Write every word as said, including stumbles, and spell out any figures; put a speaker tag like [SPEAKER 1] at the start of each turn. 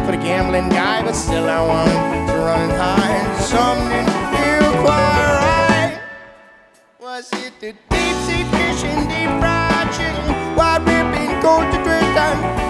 [SPEAKER 1] for the gambling guy, but still I want to run high. Something feel quite right. Was it the deep sea fishing, deep fried chicken, wide ripping, cold to drink and